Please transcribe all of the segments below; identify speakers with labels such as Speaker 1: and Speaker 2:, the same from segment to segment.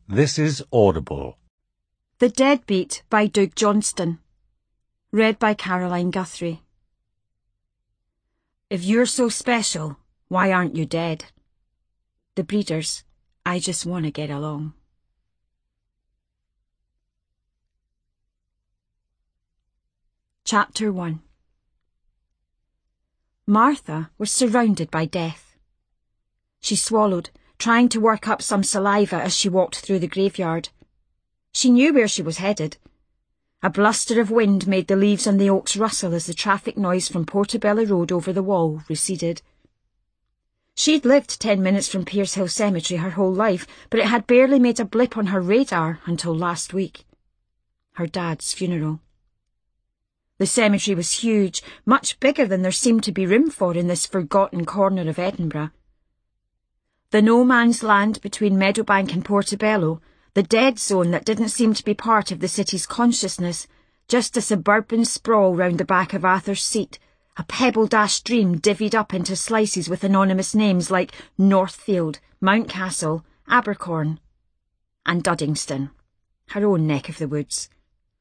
Speaker 1: This is Audible.
Speaker 2: The Deadbeat by Doug Johnston. Read by Caroline Guthrie. If you're so special, why aren't you dead? The Breeders, I Just Want to Get Along. Chapter 1. Martha was surrounded by death. She swallowed, trying to work up some saliva as she walked through the graveyard. She knew where she was headed. A bluster of wind made the leaves on the oaks rustle as the traffic noise from Portobello Road over the wall receded. She'd lived 10 minutes from Pierce Hill Cemetery her whole life, but it had barely made a blip on her radar until last week. Her dad's funeral. The cemetery was huge, much bigger than there seemed to be room for in this forgotten corner of Edinburgh. The no-man's land between Meadowbank and Portobello, the dead zone that didn't seem to be part of the city's consciousness, just a suburban sprawl round the back of Arthur's Seat, a pebble-dashed dream divvied up into slices with anonymous names like Northfield, Mountcastle, Abercorn, and Duddingston, her own neck of the woods.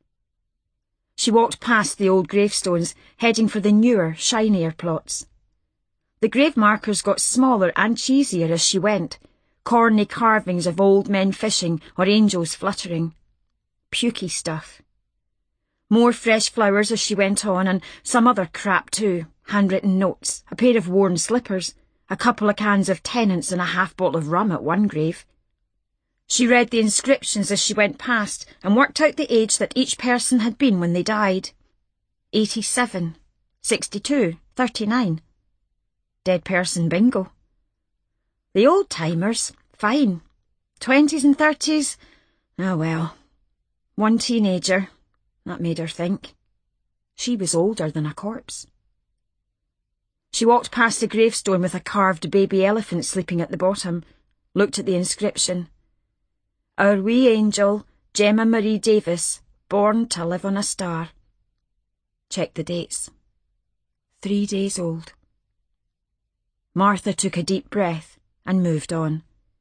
Speaker 2: She walked past the old gravestones, heading for the newer, shinier plots. The grave markers got smaller and cheesier as she went, corny carvings of old men fishing or angels fluttering. Pukey stuff. More fresh flowers as she went on, and some other crap too, handwritten notes, a pair of worn slippers, a couple of cans of Tennent's and a half bottle of rum at one grave. She read the inscriptions as she went past and worked out the age that each person had been when they died. 87, 62, 39. Dead person bingo. The old-timers, fine. 20s and 30s, oh well. One teenager, that made her think. She was older than a corpse. She walked past the gravestone with a carved baby elephant sleeping at the bottom, looked at the inscription. Our wee angel, Gemma Marie Davis, born to live on a star. Checked the dates. 3 days old. Martha took a deep breath and moved on.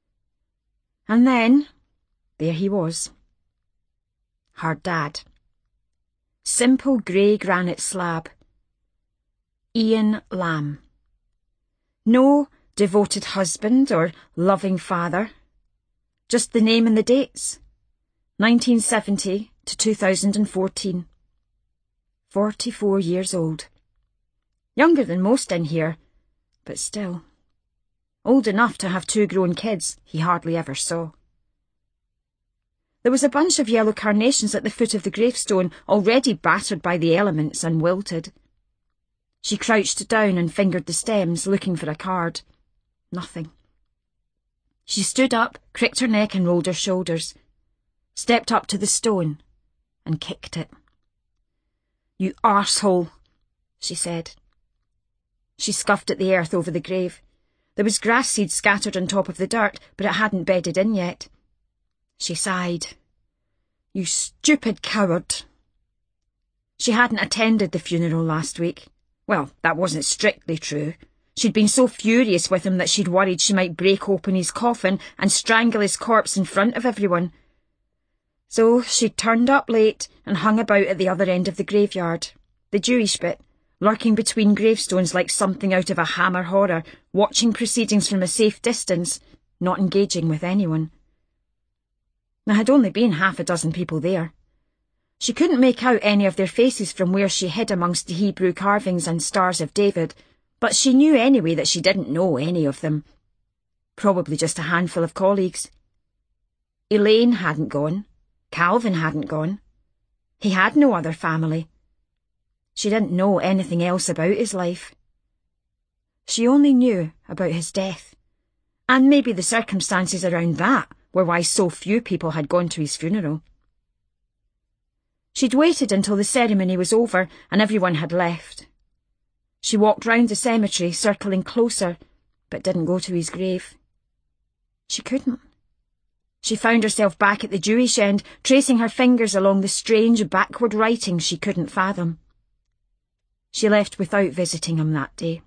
Speaker 2: And then, there he was. Her dad. Simple grey granite slab. Ian Lamb. No devoted husband or loving father. Just the name and the dates. 1970 to 2014. 44 years old. Younger than most in here. But still, old enough to have 2 grown kids he hardly ever saw. There was a bunch of yellow carnations at the foot of the gravestone, already battered by the elements and wilted. She crouched down and fingered the stems, looking for a card. Nothing. She stood up, cricked her neck and rolled her shoulders, stepped up to the stone and kicked it. "You arsehole," she said. She scuffed at the earth over the grave. There was grass seed scattered on top of the dirt, but it hadn't bedded in yet. She sighed. "You stupid coward." She hadn't attended the funeral last week. Well, that wasn't strictly true. She'd been so furious with him that she'd worried she might break open his coffin and strangle his corpse in front of everyone. So she'd turned up late and hung about at the other end of the graveyard, the Jewish bit, lurking between gravestones like something out of a Hammer horror, watching proceedings from a safe distance, not engaging with anyone. There had only been 6 people there. She couldn't make out any of their faces from where she hid amongst the Hebrew carvings and Stars of David, but she knew anyway that she didn't know any of them. Probably just a handful of colleagues. Elaine hadn't gone. Calvin hadn't gone. He had no other family. She didn't know anything else about his life. She only knew about his death, and maybe the circumstances around that were why so few people had gone to his funeral. She'd waited until the ceremony was over and everyone had left. She walked round the cemetery, circling closer, but didn't go to his grave. She couldn't. She found herself back at the Jewish end, tracing her fingers along the strange backward writing she couldn't fathom. She left without visiting him that day.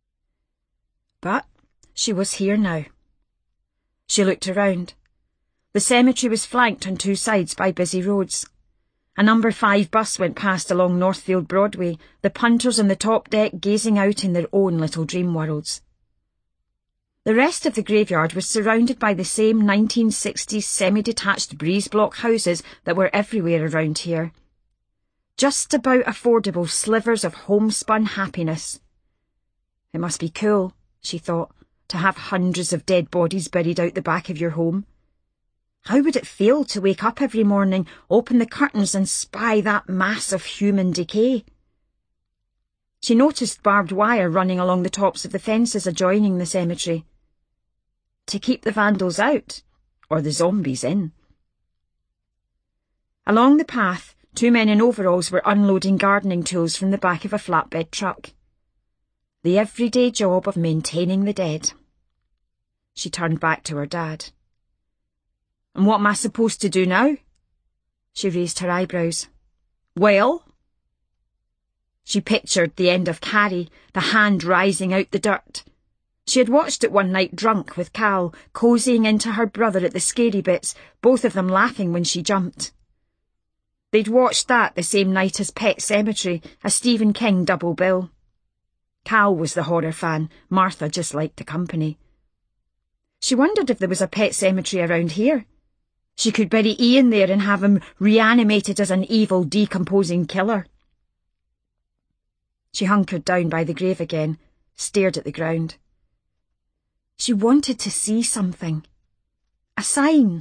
Speaker 2: But she was here now. She looked around. The cemetery was flanked on two sides by busy roads. A number 5 bus went past along Northfield Broadway, the punters on the top deck gazing out in their own little dream worlds. The rest of the graveyard was surrounded by the same 1960s semi-detached breeze block houses that were everywhere around here. Just about affordable slivers of homespun happiness. It must be cool, she thought, to have hundreds of dead bodies buried out the back of your home. How would it feel to wake up every morning, open the curtains and spy that mass of human decay? She noticed barbed wire running along the tops of the fences adjoining the cemetery. To keep the vandals out, or the zombies in. Along the path, 2 men in overalls were unloading gardening tools from the back of a flatbed truck. The everyday job of maintaining the dead. She turned back to her dad. "And what am I supposed to do now?" She raised her eyebrows. "Well?" She pictured the end of Carrie, the hand rising out the dirt. She had watched it one night drunk with Cal, cozying into her brother at the scary bits, both of them laughing when she jumped. They'd watched that the same night as Pet Sematary, a Stephen King double bill. Cal was the horror fan, Martha just liked the company. She wondered if there was a Pet Sematary around here. She could bury Ian there and have him reanimated as an evil, decomposing killer. She hunkered down by the grave again, stared at the ground. She wanted to see something. A sign.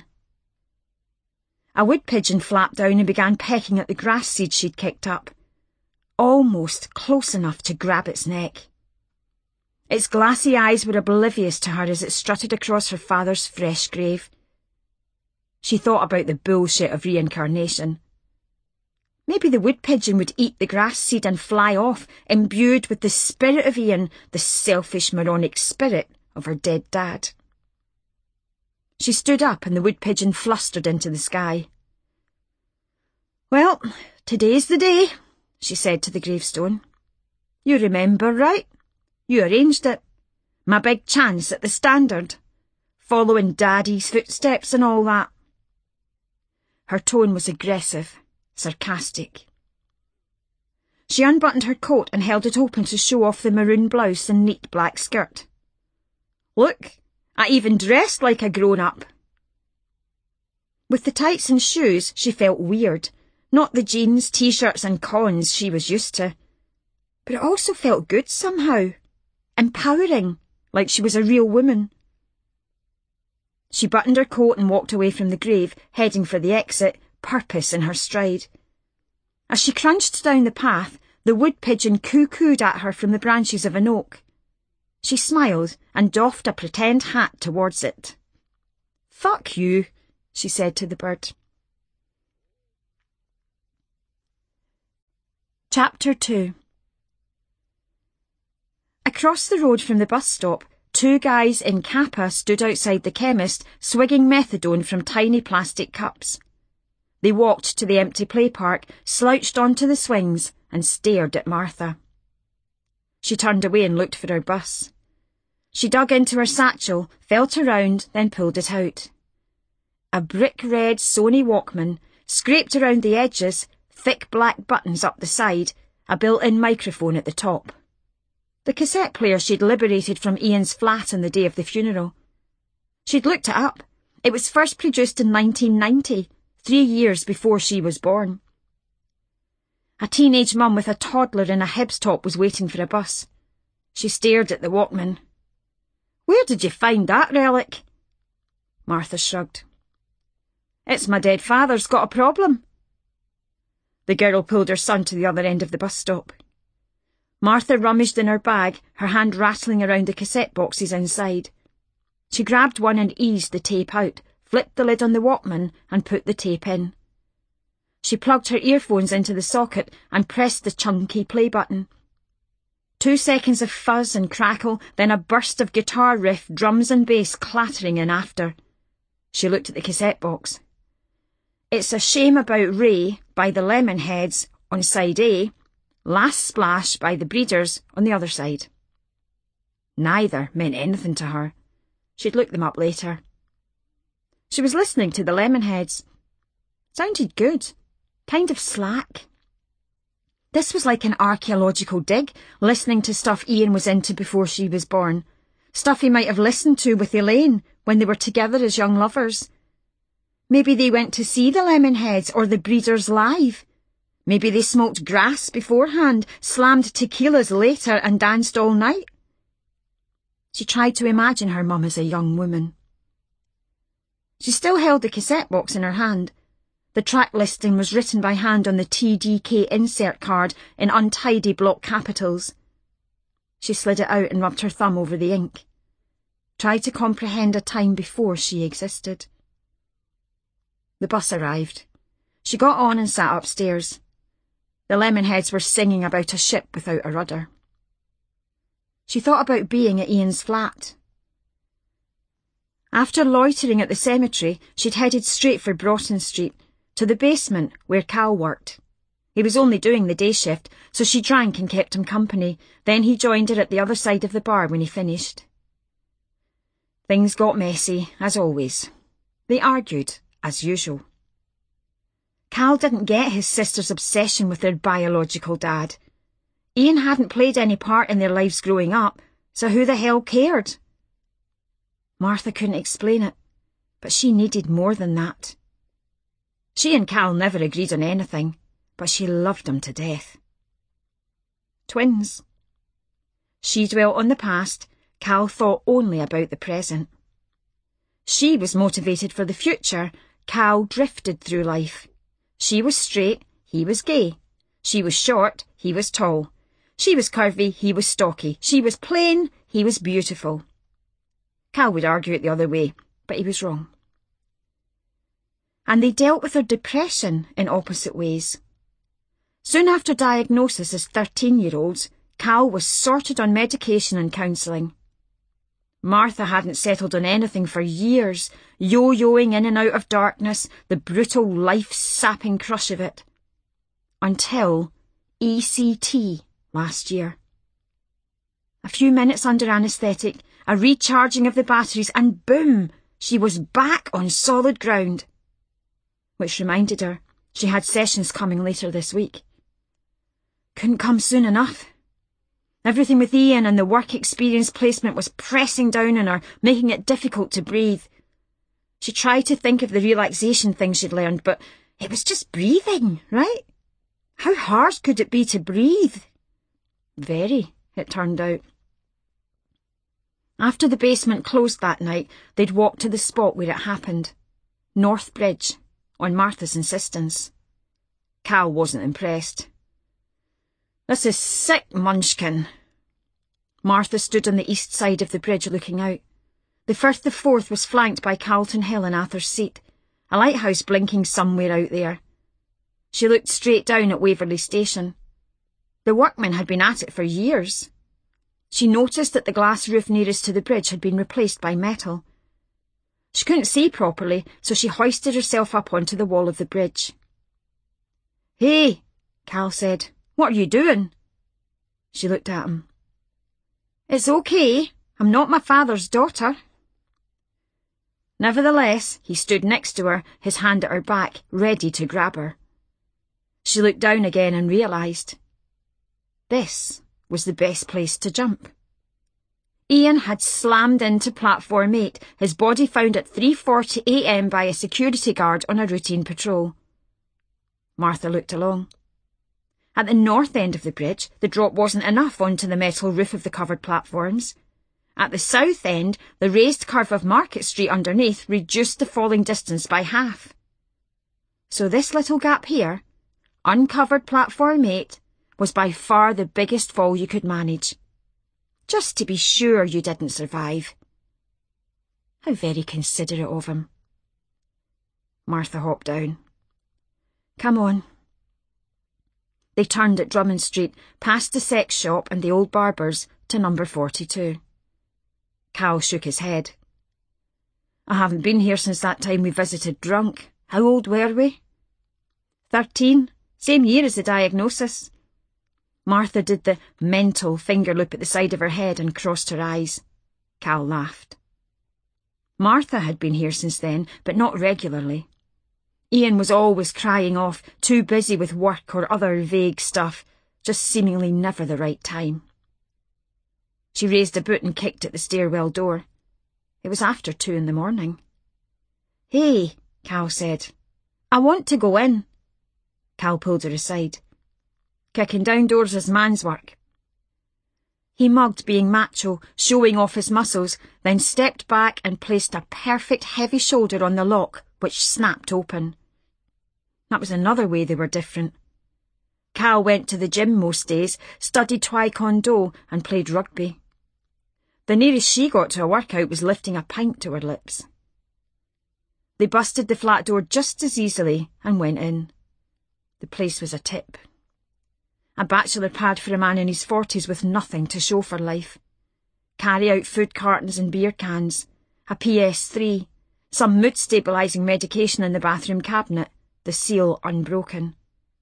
Speaker 2: A wood pigeon flapped down and began pecking at the grass seed she'd kicked up, almost close enough to grab its neck. Its glassy eyes were oblivious to her as it strutted across her father's fresh grave. She thought about the bullshit of reincarnation. Maybe the wood pigeon would eat the grass seed and fly off, imbued with the spirit of Ian, the selfish, moronic spirit of her dead dad. She stood up and the wood pigeon flustered into the sky. "Well, today's the day," she said to the gravestone. "You remember, right? You arranged it. My big chance at the Standard. Following Daddy's footsteps and all that." Her tone was aggressive, sarcastic. She unbuttoned her coat and held it open to show off the maroon blouse and neat black skirt. "Look, I even dressed like a grown-up." With the tights and shoes, she felt weird, not the jeans, t-shirts and cons she was used to. But it also felt good somehow, empowering, like she was a real woman. She buttoned her coat and walked away from the grave, heading for the exit, purpose in her stride. As she crunched down the path, the wood pigeon coo-cooed at her from the branches of an oak. She smiled and doffed a pretend hat towards it. "Fuck you," she said to the bird. Chapter 2. Across the road from the bus stop, 2 guys in Kappa stood outside the chemist, swigging methadone from tiny plastic cups. They walked to the empty play park, slouched onto the swings, and stared at Martha. She turned away and looked for her bus. She dug into her satchel, felt around, then pulled it out. A brick-red Sony Walkman, scraped around the edges, thick black buttons up the side, a built-in microphone at the top. The cassette player she'd liberated from Ian's flat on the day of the funeral. She'd looked it up. It was first produced in 1990, 3 years before she was born. A teenage mum with a toddler in a Hibs top was waiting for a bus. She stared at the Walkman. "Where did you find that relic?" Martha shrugged. "It's my dead father's got a problem." The girl pulled her son to the other end of the bus stop. Martha rummaged in her bag, her hand rattling around the cassette boxes inside. She grabbed one and eased the tape out, flipped the lid on the Walkman and put the tape in. She plugged her earphones into the socket and pressed the chunky play button. 2 seconds of fuzz and crackle, then a burst of guitar riff, drums and bass clattering in after. She looked at the cassette box. "It's a Shame About Ray" by the Lemonheads on side A, "Last Splash" by the Breeders on the other side. Neither meant anything to her. She'd look them up later. She was listening to the Lemonheads. Sounded good. Kind of slack. This was like an archaeological dig, listening to stuff Ian was into before she was born. Stuff he might have listened to with Elaine when they were together as young lovers. Maybe they went to see the Lemonheads or the Breeders live. Maybe they smoked grass beforehand, slammed tequilas later and danced all night. She tried to imagine her mum as a young woman. She still held the cassette box in her hand. The track listing was written by hand on the TDK insert card in untidy block capitals. She slid it out and rubbed her thumb over the ink. Tried to comprehend a time before she existed. The bus arrived. She got on and sat upstairs. The Lemonheads were singing about a ship without a rudder. She thought about being at Ian's flat. After loitering at the cemetery, she'd headed straight for Broughton Street, to the basement where Cal worked. He was only doing the day shift, so she drank and kept him company. Then he joined her at the other side of the bar when he finished. Things got messy, as always. They argued, as usual. Cal didn't get his sister's obsession with their biological dad. Ian hadn't played any part in their lives growing up, so who the hell cared? Martha couldn't explain it, but she needed more than that. She and Cal never agreed on anything, but she loved him to death. Twins. She dwelt on the past, Cal thought only about the present. She was motivated for the future, Cal drifted through life. She was straight, he was gay. She was short, he was tall. She was curvy, he was stocky. She was plain, he was beautiful. Cal would argue it the other way, but he was wrong. And they dealt with their depression in opposite ways. Soon after diagnosis as 13-year-olds, Cal was sorted on medication and counselling. Martha hadn't settled on anything for years, yo-yoing in and out of darkness, the brutal life-sapping crush of it. Until ECT last year. A few minutes under anaesthetic, a recharging of the batteries, and boom, she was back on solid ground. Which reminded her she had sessions coming later this week. Couldn't come soon enough. Everything with Ian and the work experience placement was pressing down on her, making it difficult to breathe. She tried to think of the relaxation things she'd learned, but it was just breathing, right? How hard could it be to breathe? Very, it turned out. After the basement closed that night, they'd walked to the spot where it happened. North Bridge, on Martha's insistence. Cal wasn't impressed. "This is sick, Munchkin." Martha stood on the east side of the bridge looking out. The Firth of Forth was flanked by Carlton Hill and Arthur's Seat, a lighthouse blinking somewhere out there. She looked straight down at Waverley Station. The workmen had been at it for years. She noticed that the glass roof nearest to the bridge had been replaced by metal. She couldn't see properly, so she hoisted herself up onto the wall of the bridge. "Hey," Cal said. "What are you doing?" She looked at him. "It's okay. I'm not my father's daughter." Nevertheless, he stood next to her, his hand at her back, ready to grab her. She looked down again and realised. This was the best place to jump. Ian had slammed into Platform 8, his body found at 3:40 a.m. by a security guard on a routine patrol. Martha looked along. At the north end of the bridge, the drop wasn't enough onto the metal roof of the covered platforms. At the south end, the raised curve of Market Street underneath reduced the falling distance by half. So this little gap here, uncovered Platform 8, was by far the biggest fall you could manage. Just to be sure you didn't survive. How very considerate of him. Martha hopped down. "Come on." They turned at Drummond Street, past the sex shop and the old barber's, to number 42. Cal shook his head. "I haven't been here since that time we visited drunk. How old were we?" 13, same year as the diagnosis. Martha did the mental finger loop at the side of her head and crossed her eyes. Cal laughed. Martha had been here since then, but not regularly. Ian was always crying off, too busy with work or other vague stuff, just seemingly never the right time. She raised a boot and kicked at the stairwell door. It was after 2 a.m. "Hey," Cal said. "I want to go in." Cal pulled her aside. "Kicking down doors is man's work." He mugged being macho, showing off his muscles, then stepped back and placed a perfect heavy shoulder on the lock, which snapped open. That was another way they were different. Cal went to the gym most days, studied taekwondo, and played rugby. The nearest she got to a workout was lifting a pint to her lips. They busted the flat door just as easily and went in. The place was a tip. A bachelor pad for a man in his 40s with nothing to show for life. Carry-out food cartons and beer cans, a PS3, some mood-stabilising medication in the bathroom cabinet, the seal unbroken.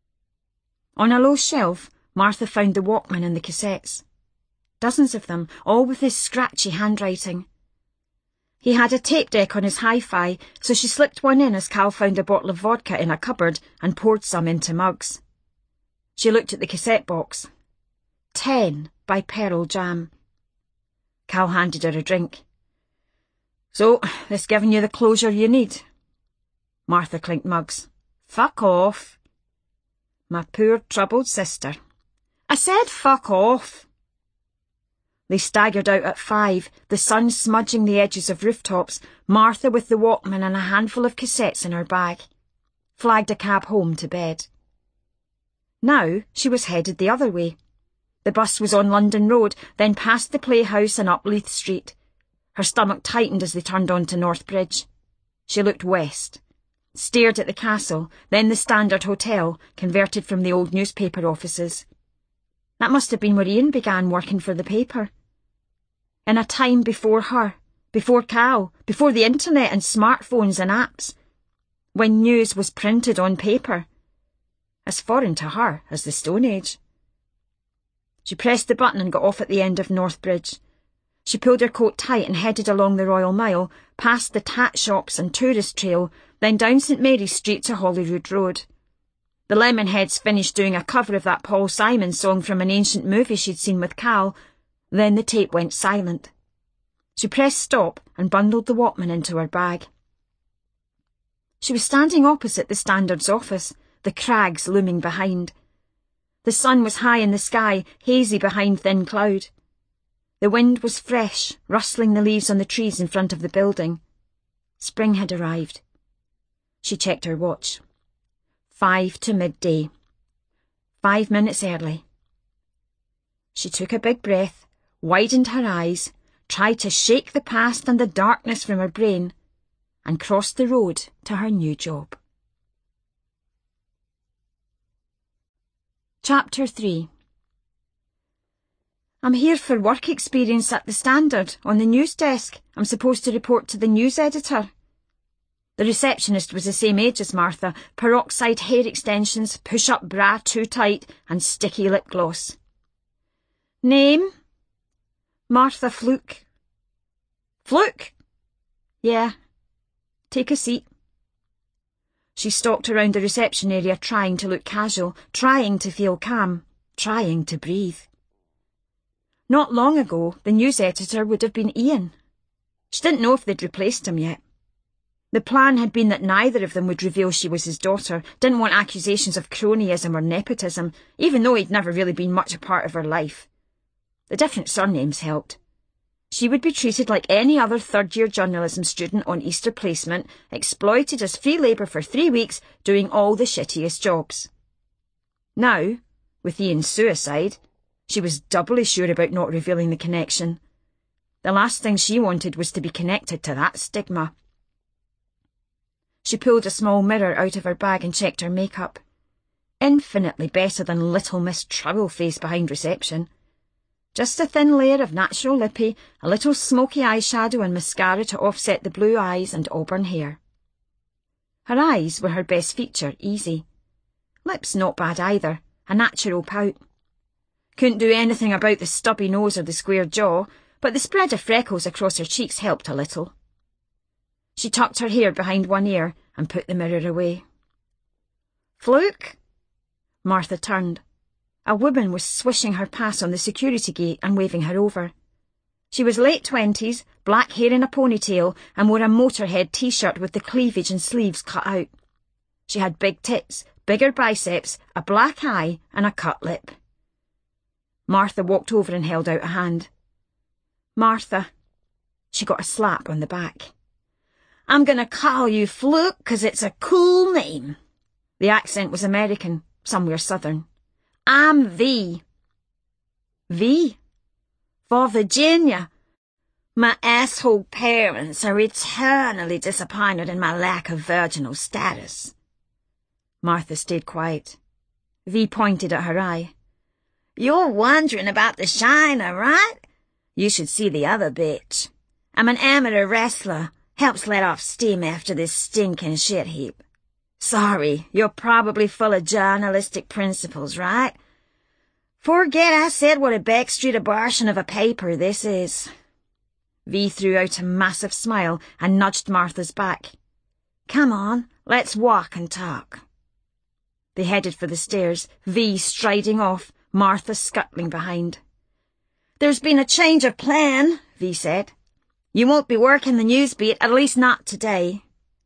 Speaker 2: On a low shelf, Martha found the Walkman and the cassettes. Dozens of them, all with his scratchy handwriting. He had a tape deck on his hi-fi, so she slipped one in as Cal found a bottle of vodka in a cupboard and poured some into mugs. She looked at the cassette box. 10 by Pearl Jam. Cal handed her a drink. "So, this giving you the closure you need?" Martha clinked mugs. "Fuck off." "My poor troubled sister." "I said fuck off." They staggered out at 5, the sun smudging the edges of rooftops, Martha with the Walkman and a handful of cassettes in her bag. Flagged a cab home to bed. Now she was headed the other way. The bus was on London Road, then past the Playhouse and up Leith Street. Her stomach tightened as they turned onto North Bridge. She looked west, stared at the castle, then the Standard Hotel, converted from the old newspaper offices. That must have been where Ian began working for the paper. In a time before her, before Cal, before the internet and smartphones and apps, when news was printed on paper, as foreign to her as the Stone Age. She pressed the button and got off at the end of North Bridge. She pulled her coat tight and headed along the Royal Mile, past the tat shops and tourist trail, then down St Mary's Street to Holyrood Road. The Lemonheads finished doing a cover of that Paul Simon song from an ancient movie she'd seen with Cal, then the tape went silent. She pressed stop and bundled the Walkman into her bag. She was standing opposite the Standard's office, the crags looming behind. The sun was high in the sky, hazy behind thin cloud. The wind was fresh, rustling the leaves on the trees in front of the building. Spring had arrived. She checked her watch. 5 to midday. 5 minutes early. She took a big breath, widened her eyes, tried to shake the past and the darkness from her brain, and crossed the road to her new job. Chapter 3. "I'm here for work experience at the Standard, on the news desk. I'm supposed to report to the news editor." The receptionist was the same age as Martha, peroxide hair extensions, push-up bra too tight, and sticky lip gloss. "Name?" "Martha Fluke." "Fluke?" "Yeah. Take a seat." She stalked around the reception area trying to look casual, trying to feel calm, trying to breathe. Not long ago, the news editor would have been Ian. She didn't know if they'd replaced him yet. The plan had been that neither of them would reveal she was his daughter, didn't want accusations of cronyism or nepotism, even though he'd never really been much a part of her life. The different surnames helped. She would be treated like any other third-year journalism student on Easter placement, exploited as free labour for 3 weeks, doing all the shittiest jobs. Now, with Ian's suicide, she was doubly sure about not revealing the connection. The last thing she wanted was to be connected to that stigma. She pulled a small mirror out of her bag and checked her makeup. Infinitely better than Little Miss Trowelface behind reception. Just a thin layer of natural lippy, a little smoky eyeshadow and mascara to offset the blue eyes and auburn hair. Her eyes were her best feature, easy. Lips not bad either, a natural pout. Couldn't do anything about the stubby nose or the square jaw, but the spread of freckles across her cheeks helped a little. She tucked her hair behind one ear and put the mirror away. "Fluke?" Martha turned. A woman was swishing her pass on the security gate and waving her over. She was late 20s, black hair in a ponytail, and wore a Motorhead t-shirt with the cleavage and sleeves cut out. She had big tits, bigger biceps, a black eye, and a cut lip. Martha walked over and held out a hand. "Martha." She got a slap on the back. "I'm gonna call you Fluke 'cause it's a cool name." The accent was American, somewhere southern. "I'm V." "V?" "For Virginia. My asshole parents are eternally disappointed in my lack of virginal status." Martha stayed quiet. V pointed at her eye. "You're wondering about the Shiner, right? You should see the other bitch. I'm an amateur wrestler. Helps let off steam after this stinking shit heap. Sorry, you're probably full of journalistic principles, right? Forget I said what a backstreet abortion of a paper this is." V threw out a massive smile and nudged Martha's back. "Come on, let's walk and talk." They headed for the stairs, V striding off, Martha scuttling behind. "There's been a change of plan," V said. "You won't be working the newsbeat, at least not today."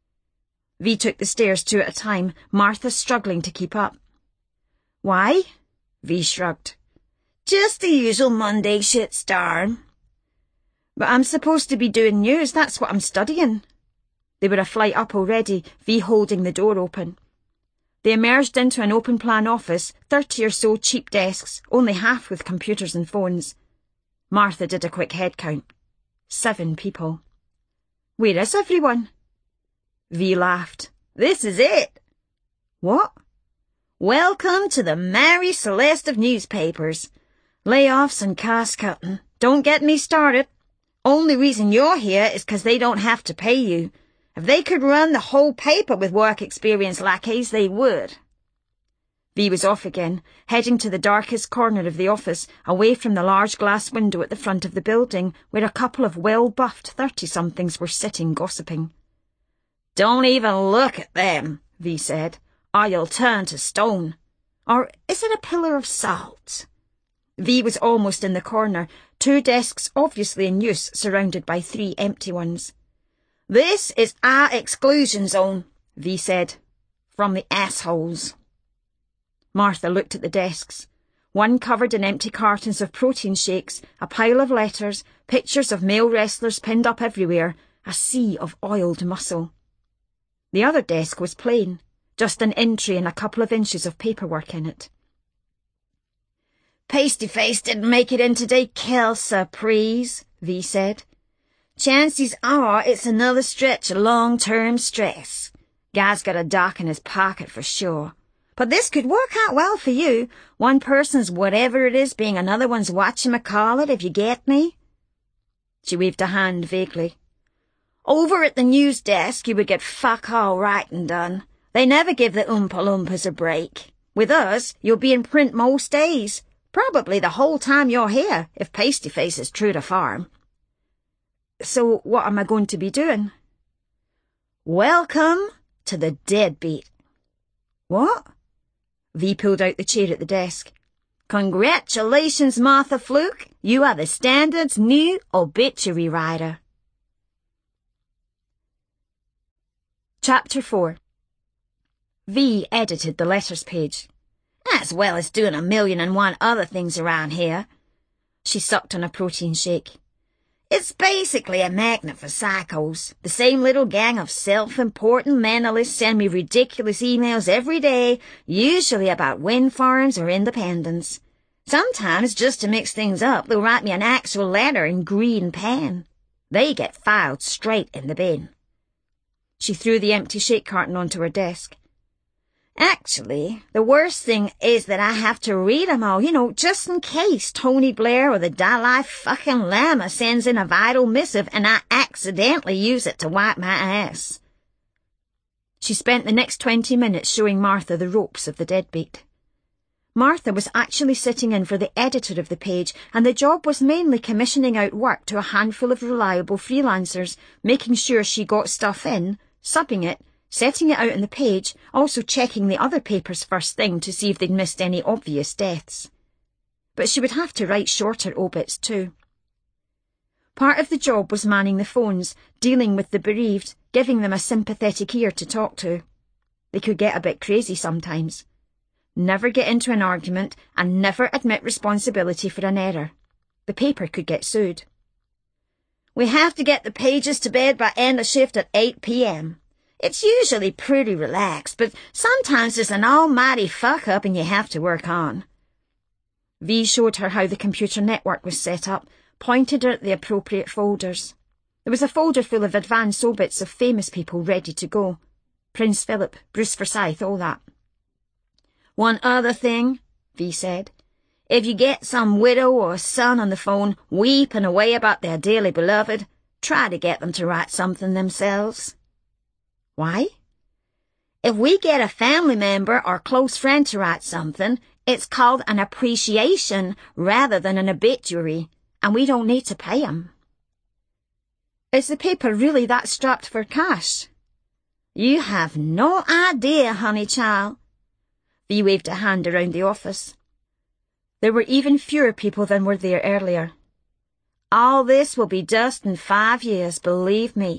Speaker 2: V took the stairs two at a time, Martha struggling to keep up. "Why?" V shrugged. "Just the usual Monday shit star." "But I'm supposed to be doing news, that's what I'm studying." They were a flight up already, V holding the door open. They emerged into an open-plan office, 30 or so cheap desks, only half with computers and phones. Martha did a quick head count. 7 people. "Where is everyone?" V laughed. "This is it." "What?" "Welcome to the Mary Celeste of newspapers. Layoffs and cost-cutting. Don't get me started. Only reason you're here is 'cause they don't have to pay you. If they could run the whole paper with work experience lackeys, they would." V was off again, heading to the darkest corner of the office, away from the large glass window at the front of the building, where a couple of well-buffed 30-somethings were sitting gossiping. "Don't even look at them," V said, "or you'll turn to stone. Or is it a pillar of salt?" V was almost in the corner, 2 desks obviously in use, surrounded by 3 empty ones. "This is our exclusion zone," V said, "from the assholes." Martha looked at the desks. One covered in empty cartons of protein shakes, a pile of letters, pictures of male wrestlers pinned up everywhere, a sea of oiled muscle. The other desk was plain, just an entry and a couple of inches of paperwork in it. "Pasty-Face didn't make it in today, quelle surprise," V said. "Chances are it's another stretch of long-term stress. Guy's got a doc in his pocket for sure. But this could work out well for you, one person's whatever it is being another one's whatchamacallit, if you get me." She waved a hand vaguely. "Over at the news desk you would get fuck all writing done. They never give the Oompa-Loompas a break. With us, you'll be in print most days, probably the whole time you're here, if Pasty-Face is true to form." "So what am I going to be doing?" "Welcome to the deadbeat." "What?" V pulled out the chair at the desk. "Congratulations, Martha Fluke. You are the Standard's new obituary writer." Chapter 4. V edited the letters page. "As well as doing 1,000,001 other things around here." She sucked on a protein shake. "It's basically a magnet for psychos. The same little gang of self-important mentalists send me ridiculous emails every day, usually about wind farms or independence. Sometimes, just to mix things up, they'll write me an actual letter in green pen. They get filed straight in the bin." She threw the empty shake carton onto her desk. "Actually, the worst thing is that I have to read 'em all, just in case Tony Blair or the Dalai fucking Lama sends in a vital missive and I accidentally use it to wipe my ass." She spent the next 20 minutes showing Martha the ropes of the deadbeat. Martha was actually sitting in for the editor of the page, and the job was mainly commissioning out work to a handful of reliable freelancers, making sure she got stuff in, subbing it, setting it out on the page, also checking the other papers first thing to see if they'd missed any obvious deaths. But she would have to write shorter obits too. Part of the job was manning the phones, dealing with the bereaved, giving them a sympathetic ear to talk to. They could get a bit crazy sometimes. Never get into an argument and never admit responsibility for an error. The paper could get sued. We have to get the pages to bed by end of shift at 8 p.m. It's usually pretty relaxed, but sometimes there's an almighty fuck-up and you have to work on. V showed her how the computer network was set up, pointed her at the appropriate folders. There was a folder full of advanced obits of famous people ready to go. Prince Philip, Bruce Forsyth, all that. One other thing, V said. If you get some widow or son on the phone weeping away about their dearly beloved, try to get them to write something themselves. Why? If we get a family member or close friend to write something, it's called an appreciation rather than an obituary, and we don't need to pay 'em. Is the paper really that strapped for cash? You have no idea, honey child. V waved a hand around the office. There were even fewer people than were there earlier. All this will be dust in 5 years, believe me.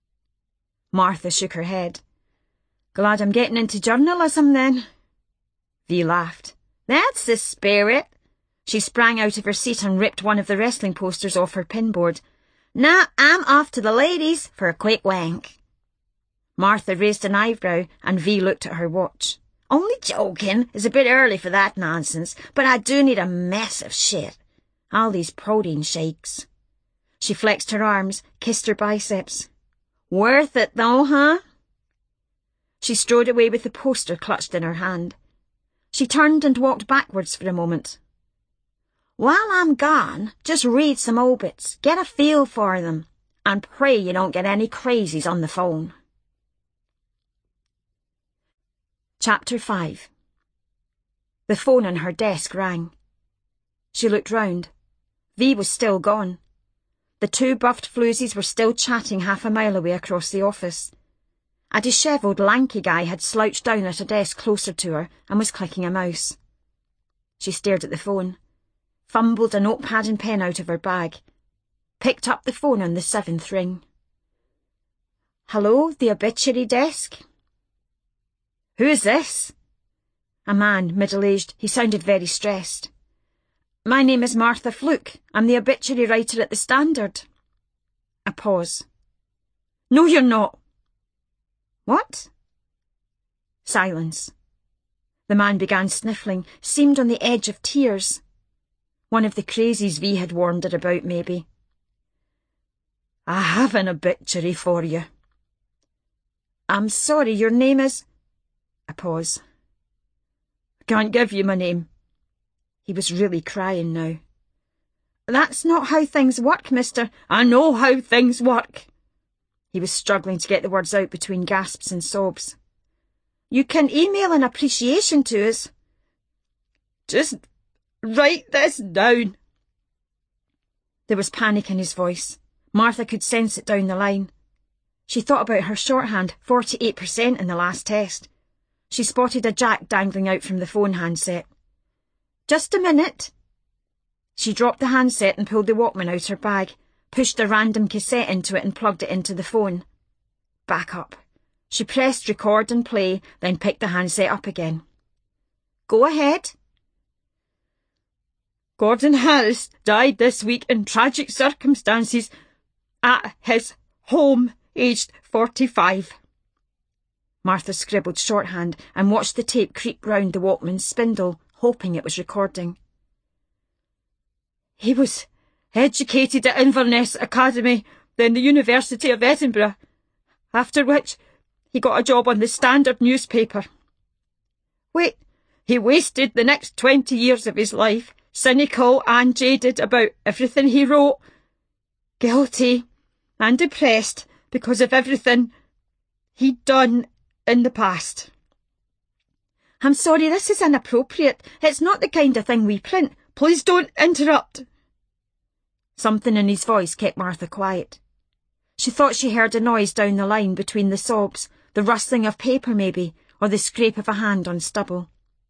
Speaker 2: Martha shook her head. Glad I'm getting into journalism then. V laughed. That's the spirit. She sprang out of her seat and ripped one of the wrestling posters off her pinboard. Now I'm off to the ladies for a quick wank. Martha raised an eyebrow and V looked at her watch. Only joking. It's a bit early for that nonsense, but I do need a mess of shit. All these protein shakes. She flexed her arms, kissed her biceps. Worth it though, huh? She strode away with the poster clutched in her hand. She turned and walked backwards for a moment. While I'm gone, just read some obits, get a feel for them, and pray you don't get any crazies on the phone. Chapter 5. The phone on her desk rang. She looked round. V was still gone. The 2 buffed floozies were still chatting half a mile away across the office. A dishevelled, lanky guy had slouched down at a desk closer to her and was clicking a mouse. She stared at the phone, fumbled a notepad and pen out of her bag, picked up the phone on the 7th ring. Hello, the obituary desk? Who is this? A man, middle-aged. He sounded very stressed. My name is Martha Fluke. I'm the obituary writer at the Standard. A pause. No, you're not. What? Silence. The man began sniffling, seemed on the edge of tears. One of the crazies V had warned her about, maybe. I have an obituary for you. I'm sorry, your name is... A pause. I can't give you my name. He was really crying now. That's not how things work, mister. I know how things work. He was struggling to get the words out between gasps and sobs. You can email an appreciation to us. Just write this down. There was panic in his voice. Martha could sense it down the line. She thought about her shorthand, 48% in the last test. She spotted a jack dangling out from the phone handset. Just a minute. She dropped the handset and pulled the Walkman out her bag, pushed a random cassette into it and plugged it into the phone. Back up. She pressed record and play, then picked the handset up again. Go ahead. Gordon Harris died this week in tragic circumstances at his home, aged 45. Martha scribbled shorthand and watched the tape creep round the Walkman's spindle, hoping it was recording. He was educated at Inverness Academy, then the University of Edinburgh, after which he got a job on the Standard newspaper. Wait, he wasted the next 20 years of his life, cynical and jaded about everything he wrote, guilty and depressed because of everything he'd done in the past. I'm sorry, this is inappropriate. It's not the kind of thing we print. Please don't interrupt. Something in his voice kept Martha quiet. She thought she heard a noise down the line between the sobs, the rustling of paper maybe, or the scrape of a hand on stubble.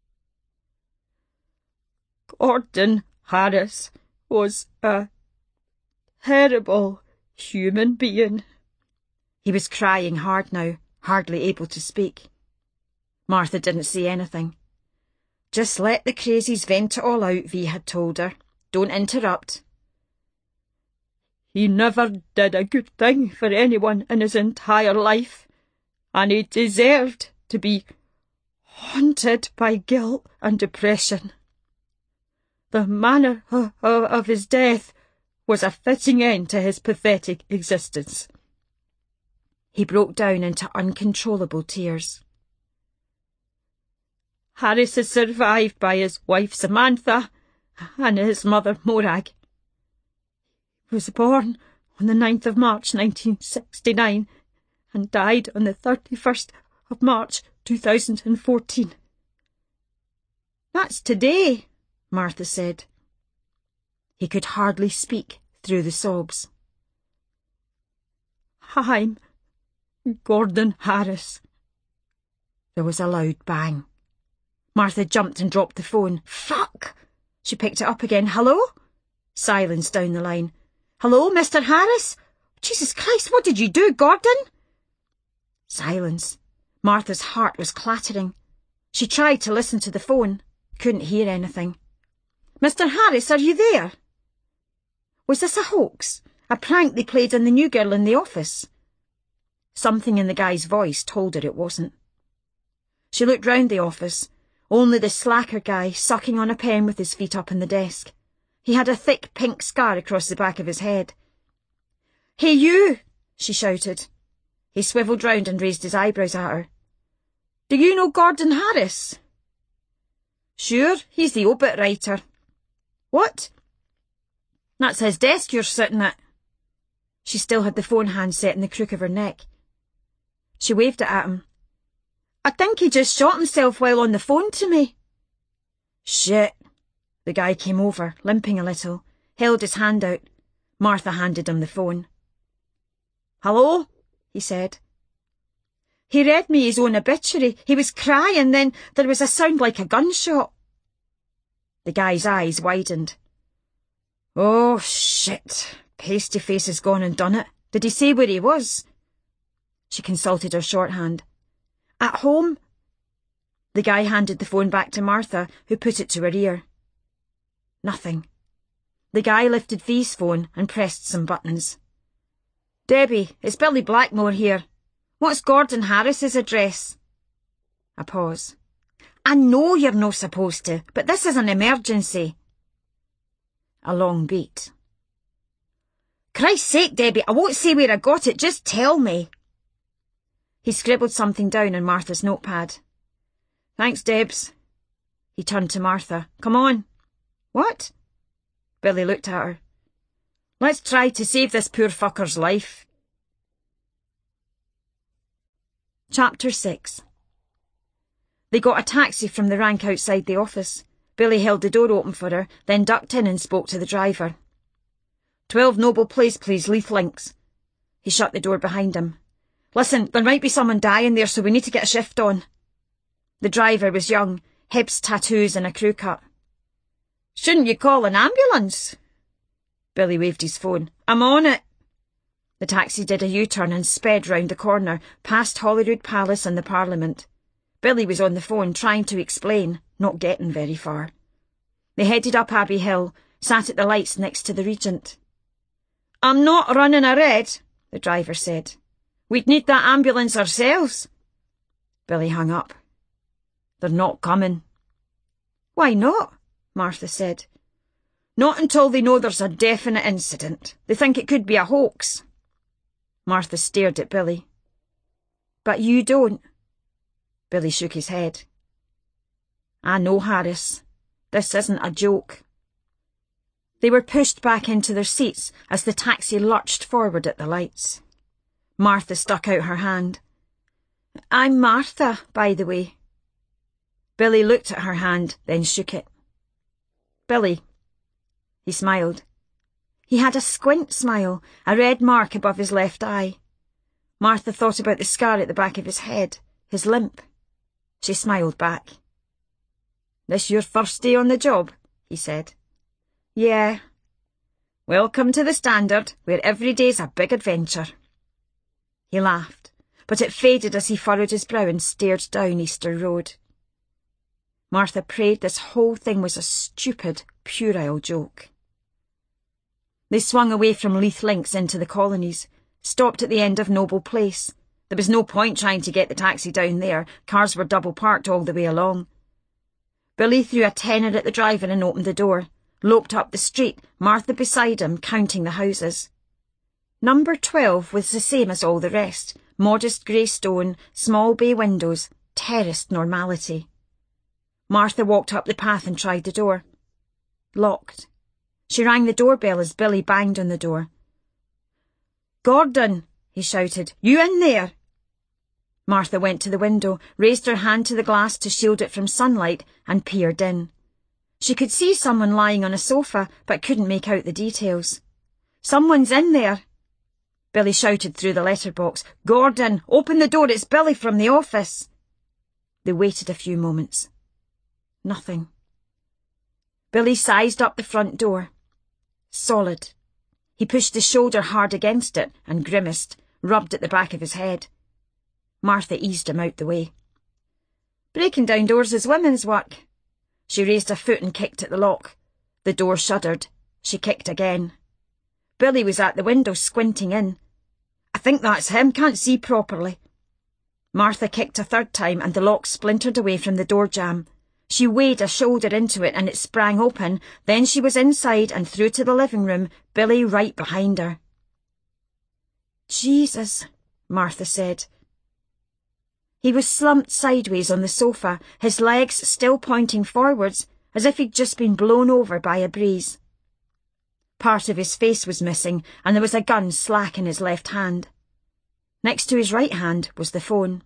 Speaker 2: Gordon Harris was a terrible human being. He was crying hard now, hardly able to speak. Martha didn't say anything. Just let the crazies vent it all out, Vi had told her. Don't interrupt. He never did a good thing for anyone in his entire life, and he deserved to be haunted by guilt and depression. The manner of his death was a fitting end to his pathetic existence. He broke down into uncontrollable tears. Harris is survived by his wife Samantha and his mother Morag. He was born on the 9th of March 1969 and died on the 31st of March 2014. That's today, Martha said. He could hardly speak through the sobs. I'm Gordon Harris. There was a loud bang. Martha jumped and dropped the phone. Fuck! She picked it up again. Hello? Silence down the line. Hello, Mr. Harris? Jesus Christ, what did you do, Gordon? Silence. Martha's heart was clattering. She tried to listen to the phone. Couldn't hear anything. Mr. Harris, are you there? Was this a hoax? A prank they played on the new girl in the office? Something in the guy's voice told her it wasn't. She looked round the office. Only the slacker guy, sucking on a pen with his feet up on the desk. He had a thick pink scar across the back of his head. Hey you! She shouted. He swivelled round and raised his eyebrows at her. Do you know Gordon Harris? Sure, he's the obit writer. What? That's his desk you're sitting at. She still had the phone handset in the crook of her neck. She waved it at him. I think he just shot himself while on the phone to me. Shit. The guy came over, limping a little, held his hand out. Martha handed him the phone. Hello? He said. He read me his own obituary. He was crying, then there was a sound like a gunshot. The guy's eyes widened. Oh, shit. Pasty-face has gone and done it. Did he say where he was? She consulted her shorthand. At home? The guy handed the phone back to Martha, who put it to her ear. Nothing. The guy lifted Vi's phone and pressed some buttons. Debbie, it's Billy Blackmore here. What's Gordon Harris's address? A pause. I know you're no supposed to, but this is an emergency. A long beat. Christ's sake, Debbie, I won't say where I got it, just tell me. He scribbled something down on Martha's notepad. Thanks, Debs. He turned to Martha. Come on. What? Billy looked at her. Let's try to save this poor fucker's life. Chapter 6. They got a taxi from the rank outside the office. Billy held the door open for her, then ducked in and spoke to the driver. 12 Noble Place, please, Leith Links. He shut the door behind him. Listen, there might be someone dying there, so we need to get a shift on. The driver was young, hips, tattoos and a crew cut. Shouldn't you call an ambulance? Billy waved his phone. I'm on it. The taxi did a U-turn and sped round the corner, past Holyrood Palace and the Parliament. Billy was on the phone, trying to explain, not getting very far. They headed up Abbey Hill, sat at the lights next to the Regent. I'm not running a red, the driver said. We'd need that ambulance ourselves. Billy hung up. They're not coming. Why not? Martha said. Not until they know there's a definite incident. They think it could be a hoax. Martha stared at Billy. But you don't. Billy shook his head. I know, Harris. This isn't a joke. They were pushed back into their seats as the taxi lurched forward at the lights. Martha stuck out her hand. I'm Martha, by the way. Billy looked at her hand, then shook it. "Billy." He smiled. He had a squint smile, a red mark above his left eye. Martha thought about the scar at the back of his head, his limp. She smiled back. "This your first day on the job?" he said. "Yeah." "Welcome to the Standard, where every day's a big adventure." He laughed, but it faded as he furrowed his brow and stared down Easter Road. Martha prayed this whole thing was a stupid, puerile joke. They swung away from Leith Links into the colonies, stopped at the end of Noble Place. There was no point trying to get the taxi down there. Cars were double parked all the way along. Billy threw a tenner at the driver and opened the door, loped up the street, Martha beside him, counting the houses. Number 12 was the same as all the rest, modest grey stone, small bay windows, terraced normality. Martha walked up the path and tried the door. Locked. She rang the doorbell as Billy banged on the door. "Gordon," he shouted, "you in there?" Martha went to the window, raised her hand to the glass to shield it from sunlight, and peered in. She could see someone lying on a sofa, but couldn't make out the details. "Someone's in there." Billy shouted through the letterbox. "Gordon, open the door, it's Billy from the office." They waited a few moments. Nothing. Billy sized up the front door. Solid. He pushed his shoulder hard against it and grimaced, rubbed at the back of his head. Martha eased him out the way. "Breaking down doors is women's work." She raised a foot and kicked at the lock. The door shuddered. She kicked again. Billy was at the window, squinting in. "I think that's him, can't see properly." Martha kicked a third time and the lock splintered away from the door jamb. She weighed a shoulder into it and it sprang open. Then she was inside and through to the living room, Billy right behind her. "Jesus," Martha said. He was slumped sideways on the sofa, his legs still pointing forwards, as if he'd just been blown over by a breeze. Part of his face was missing, and there was a gun slack in his left hand. Next to his right hand was the phone.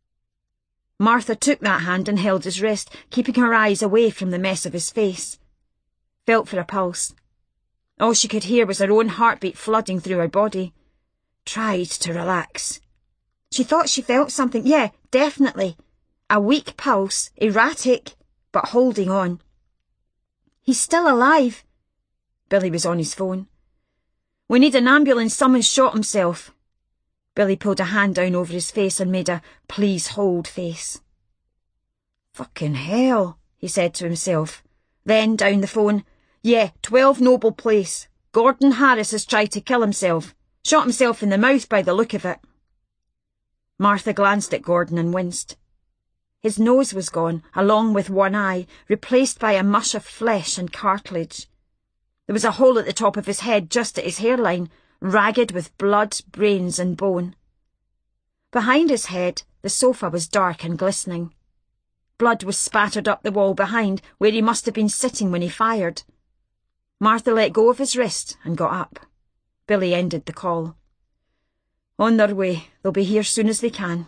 Speaker 2: Martha took that hand and held his wrist, keeping her eyes away from the mess of his face. Felt for a pulse. All she could hear was her own heartbeat flooding through her body. Tried to relax. She thought she felt something. Yeah, definitely. A weak pulse, erratic, but holding on. "He's still alive." Billy was on his phone. "We need an ambulance, someone shot himself." Billy pulled a hand down over his face and made a "please hold" face. "Fucking hell," he said to himself. Then, down the phone, "Yeah, 12 Noble Place. Gordon Harris has tried to kill himself. Shot himself in the mouth by the look of it." Martha glanced at Gordon and winced. His nose was gone, along with one eye, replaced by a mush of flesh and cartilage. There was a hole at the top of his head just at his hairline, ragged with blood, brains and bone. Behind his head, the sofa was dark and glistening. Blood was spattered up the wall behind, where he must have been sitting when he fired. Martha let go of his wrist and got up. Billy ended the call. "On their way. They'll be here soon as they can."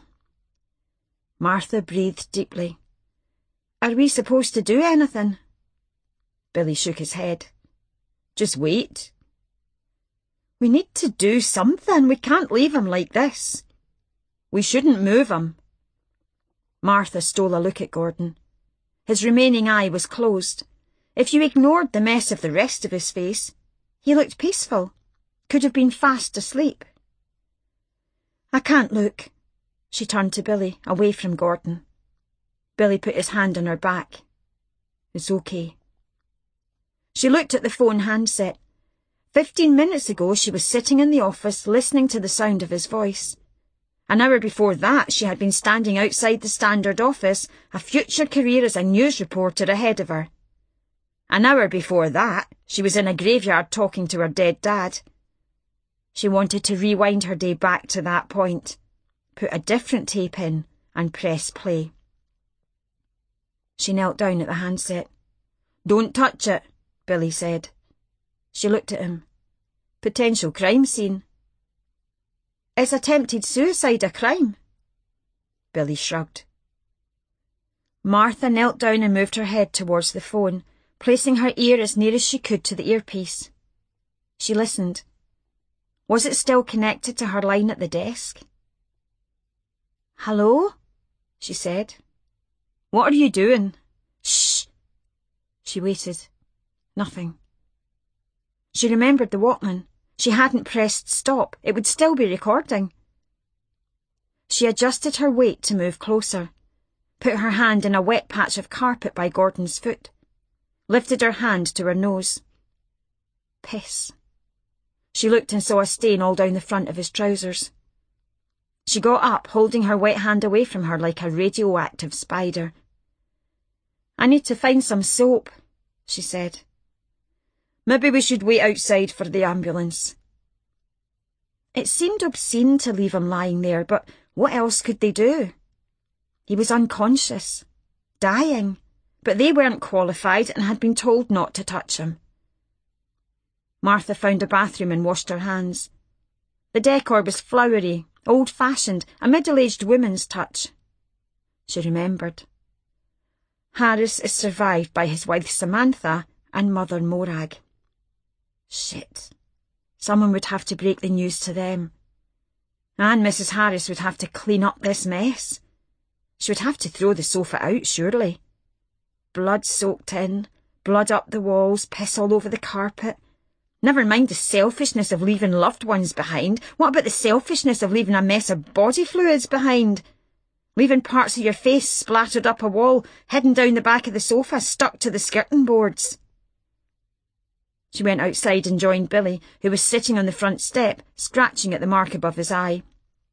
Speaker 2: Martha breathed deeply. "Are we supposed to do anything?" Billy shook his head. "Just wait." "We need to do something. We can't leave him like this." "We shouldn't move him." Martha stole a look at Gordon. His remaining eye was closed. If you ignored the mess of the rest of his face, he looked peaceful. Could have been fast asleep. "I can't look." She turned to Billy, away from Gordon. Billy put his hand on her back. "It's okay." She looked at the phone handset. 15 minutes ago she was sitting in the office listening to the sound of his voice. An hour before that she had been standing outside the Standard office, a future career as a news reporter ahead of her. An hour before that she was in a graveyard talking to her dead dad. She wanted to rewind her day back to that point, put a different tape in and press play. She knelt down at the handset. "Don't touch it," Billy said. She looked at him. "Potential crime scene." "Is attempted suicide a crime?" Billy shrugged. Martha knelt down and moved her head towards the phone, placing her ear as near as she could to the earpiece. She listened. Was it still connected to her line at the desk? "Hello?" she said. "What are you doing?" "Shh." She waited. Nothing. She remembered the Walkman. She hadn't pressed stop. It would still be recording. She adjusted her weight to move closer, put her hand in a wet patch of carpet by Gordon's foot, lifted her hand to her nose. Piss. She looked and saw a stain all down the front of his trousers. She got up, holding her wet hand away from her like a radioactive spider. "I need to find some soap," she said. "Maybe we should wait outside for the ambulance." It seemed obscene to leave him lying there, but what else could they do? He was unconscious, dying, but they weren't qualified and had been told not to touch him. Martha found a bathroom and washed her hands. The decor was flowery, old-fashioned, a middle-aged woman's touch. She remembered. Harris is survived by his wife Samantha and Mother Morag. Shit. Someone would have to break the news to them. And Mrs. Harris would have to clean up this mess. She would have to throw the sofa out, surely. Blood soaked in, blood up the walls, piss all over the carpet. Never mind the selfishness of leaving loved ones behind. What about the selfishness of leaving a mess of body fluids behind? Leaving parts of your face splattered up a wall, hidden down the back of the sofa, stuck to the skirting boards. She went outside and joined Billy, who was sitting on the front step, scratching at the mark above his eye.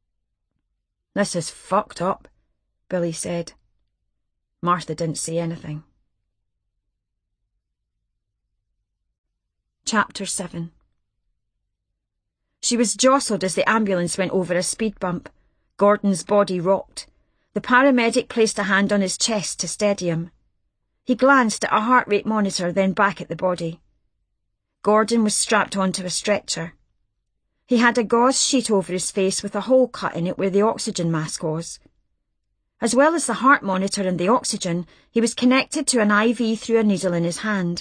Speaker 2: "This is fucked up," Billy said. Martha didn't say anything. Chapter 7. She was jostled as the ambulance went over a speed bump. Gordon's body rocked. The paramedic placed a hand on his chest to steady him. He glanced at a heart rate monitor, then back at the body. Gordon was strapped onto a stretcher. He had a gauze sheet over his face with a hole cut in it where the oxygen mask was. As well as the heart monitor and the oxygen, he was connected to an IV through a needle in his hand.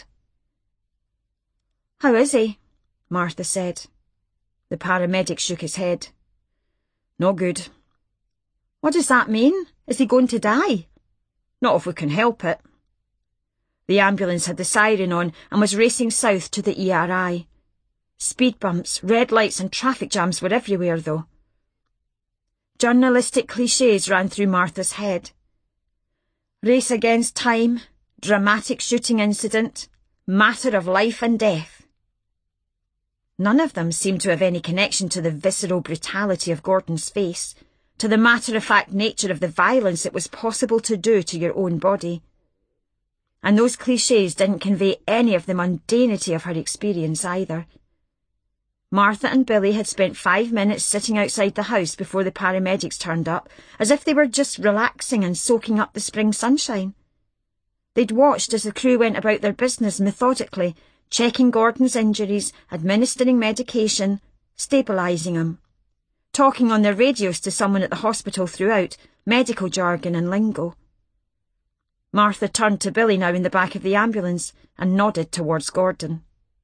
Speaker 2: "How is he?" Martha said. The paramedic shook his head. "Not good." "What does that mean? Is he going to die?" "Not if we can help it." The ambulance had the siren on and was racing south to the ERI. Speed bumps, red lights and traffic jams were everywhere, though. Journalistic clichés ran through Martha's head. Race against time, dramatic shooting incident, matter of life and death. None of them seemed to have any connection to the visceral brutality of Gordon's face, to the matter-of-fact nature of the violence it was possible to do to your own body. And those clichés didn't convey any of the mundanity of her experience either. Martha and Billy had spent 5 minutes sitting outside the house before the paramedics turned up, as if they were just relaxing and soaking up the spring sunshine. They'd watched as the crew went about their business methodically, checking Gordon's injuries, administering medication, stabilising him, talking on their radios to someone at the hospital throughout, medical jargon and lingo. Martha turned to Billy now in the back of the ambulance and nodded towards Gordon.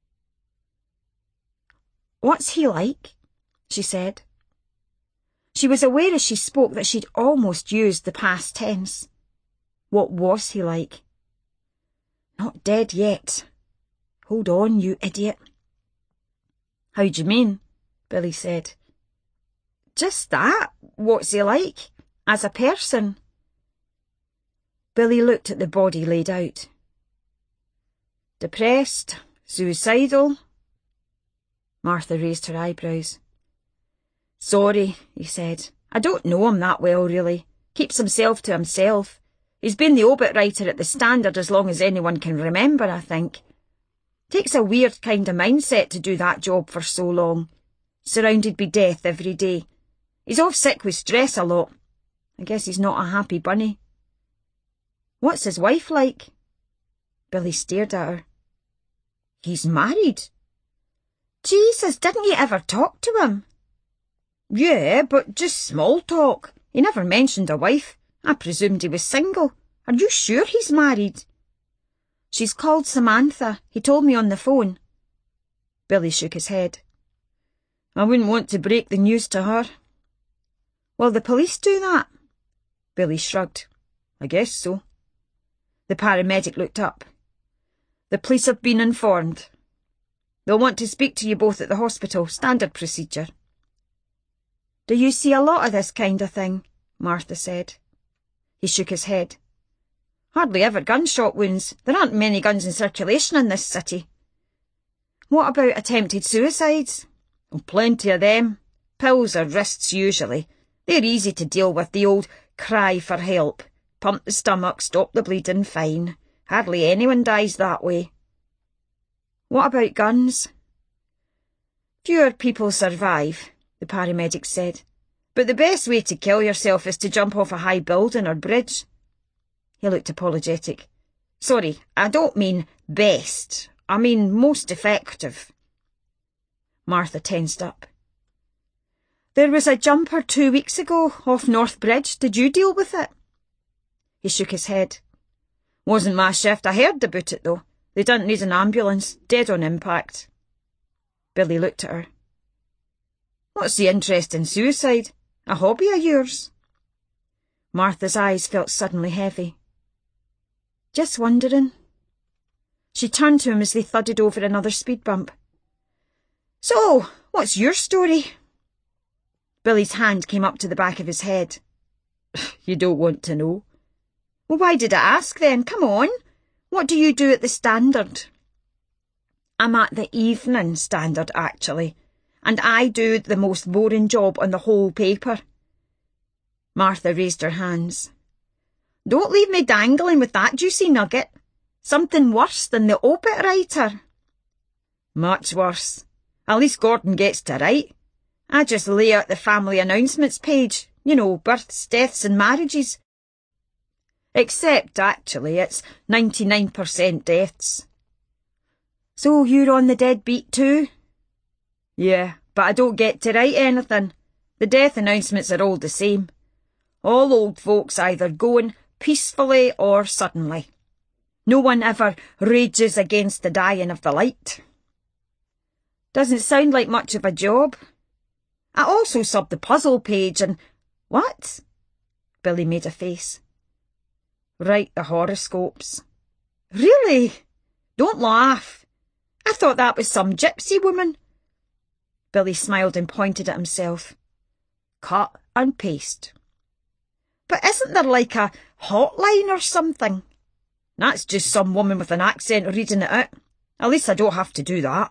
Speaker 2: "What's he like?" she said. She was aware as she spoke that she'd almost used the past tense. What was he like? "Not dead yet. Hold on, you idiot." "How do you mean?" Billy said. "Just that. What's he like? As a person?" Billy looked at the body laid out. "Depressed? Suicidal?" Martha raised her eyebrows. "Sorry," he said. "I don't know him that well, really. Keeps himself to himself. He's been the obit writer at the Standard as long as anyone can remember, I think. Takes a weird kind of mindset to do that job for so long. Surrounded by death every day. He's off sick with stress a lot. I guess he's not a happy bunny." "What's his wife like?" Billy stared at her. "He's married." "Jesus, didn't you ever talk to him?" "Yeah, but just small talk. He never mentioned a wife. I presumed he was single. Are you sure he's married? She's called Samantha. He told me on the phone. Billy shook his head. I wouldn't want to break the news to her. Will the police do that? Billy shrugged. I guess so. The paramedic looked up. The police have been informed. They'll want to speak to you both at the hospital. Standard procedure. Do you see a lot of this kind of thing? Martha said. He shook his head. Hardly ever gunshot wounds. There aren't many guns in circulation in this city. What about attempted suicides? Oh, plenty of them. Pills or wrists usually. They're easy to deal with, the old cry for help. Pump the stomach, stop the bleeding, fine. Hardly anyone dies that way. What about guns? Fewer people survive, the paramedic said. But the best way to kill yourself is to jump off a high building or bridge. He looked apologetic. Sorry, I don't mean best. I mean most effective. Martha tensed up. There was a jumper 2 weeks ago off North Bridge. Did you deal with it? He shook his head. Wasn't my shift. I heard about it, though. They didn't need an ambulance. Dead on impact. Billy looked at her. What's the interest in suicide? A hobby of yours? Martha's eyes felt suddenly heavy. Just wondering. She turned to him as they thudded over another speed bump. So, what's your story? Billy's hand came up to the back of his head. You don't want to know. Well, why did I ask then? Come on. What do you do at the Standard? I'm at the Evening Standard, actually, and I do the most boring job on the whole paper. Martha raised her hands. Don't leave me dangling with that juicy nugget. Something worse than the obit writer. Much worse. At least Gordon gets to write. I just lay out the family announcements page. You know, births, deaths and marriages. Except, actually, it's 99% deaths. So you're on the deadbeat too? Yeah, but I don't get to write anything. The death announcements are all the same. All old folks either going peacefully or suddenly. No one ever rages against the dying of the light. Doesn't sound like much of a job. I also subbed the puzzle page and... What? Billy made a face. Write the horoscopes. Really? Don't laugh. I thought that was some gypsy woman. Billy smiled and pointed at himself. Cut and paste. But isn't there like a hotline or something? That's just some woman with an accent reading it out. At least I don't have to do that.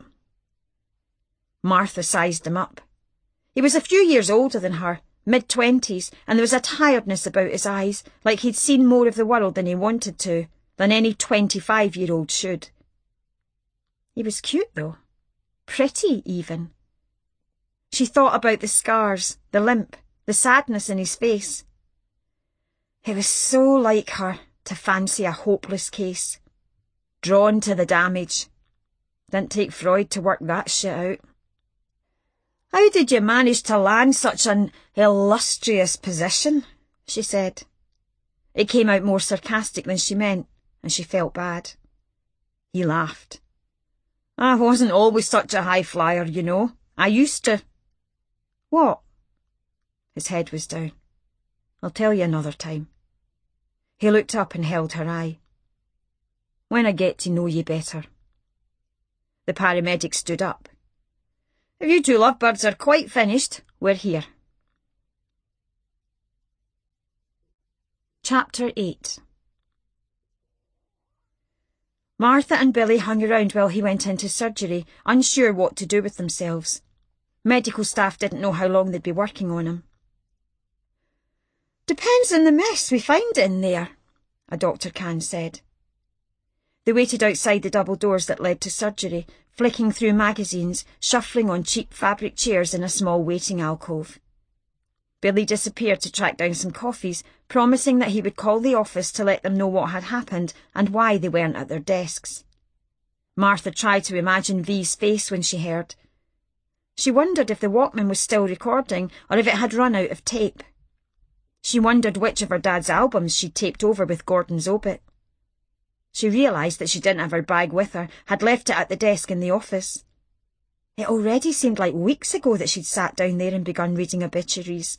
Speaker 2: Martha sized him up. He was a few years older than her, mid-20s, and there was a tiredness about his eyes, like he'd seen more of the world than he wanted to, than any 25-year-old should. He was cute, though. Pretty, even. She thought about the scars, the limp, the sadness in his face. It was so like her to fancy a hopeless case. Drawn to the damage. Didn't take Freud to work that shit out. How did you manage to land such an illustrious position? She said. It came out more sarcastic than she meant, and she felt bad. He laughed. I wasn't always such a high flyer, you know. I used to. What? His head was down. I'll tell you another time. He looked up and held her eye. When I get to know you better. The paramedic stood up. If you two lovebirds are quite finished, we're here. Chapter 8. Martha and Billy hung around while he went into surgery, unsure what to do with themselves. Medical staff didn't know how long they'd be working on him. Depends on the mess we find in there, a Dr. Khan said. They waited outside the double doors that led to surgery, flicking through magazines, shuffling on cheap fabric chairs in a small waiting alcove. Billy disappeared to track down some coffees, promising that he would call the office to let them know what had happened and why they weren't at their desks. Martha tried to imagine V's face when she heard. She wondered if the Walkman was still recording or if it had run out of tape. She wondered which of her dad's albums she'd taped over with Gordon's obit. She realised that she didn't have her bag with her, had left it at the desk in the office. It already seemed like weeks ago that she'd sat down there and begun reading obituaries.